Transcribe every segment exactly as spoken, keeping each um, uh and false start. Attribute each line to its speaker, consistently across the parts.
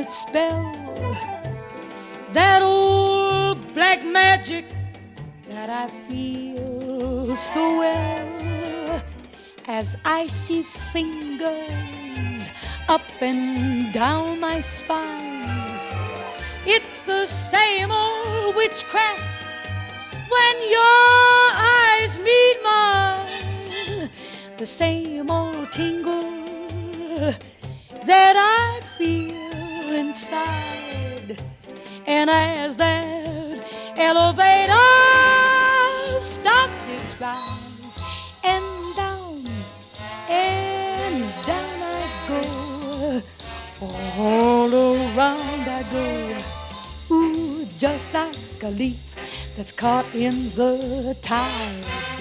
Speaker 1: its spell, that old black magic that I feel so well, as icy fingers up and down my spine. It's the same old witchcraft when your eyes meet mine, the same old tingle that I feel inside. And as that elevator stops its rise, and down, and down I go, all around I go, ooh, just like a leaf that's caught in the tide.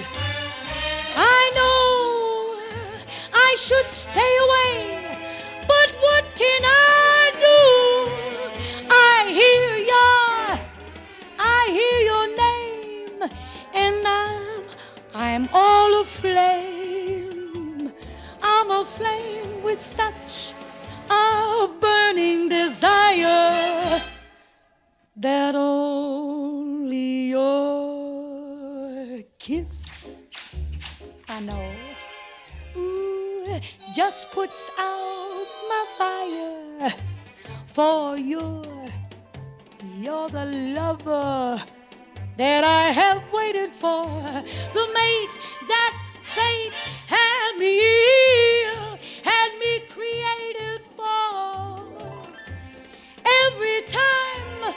Speaker 1: I know I should stay away, but what can I do? I hear your, I hear your name, and I'm, I'm all aflame. I'm aflame with such a burning desire that only your kiss, I know, ooh, just puts out my fire. For you're, you're the lover that I have waited for, the mate that fate had me, had me created for. Every time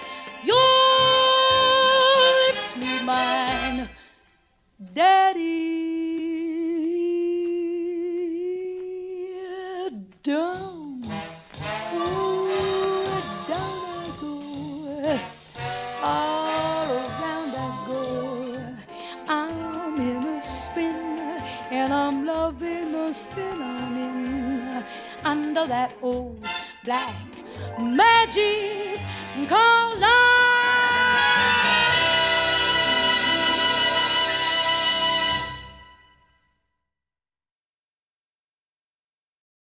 Speaker 1: your lips meet mine, Daddy, down, oh, down I go, all around I go. I'm in a spin, and I'm loving the spin I'm in, under that old black magic. Come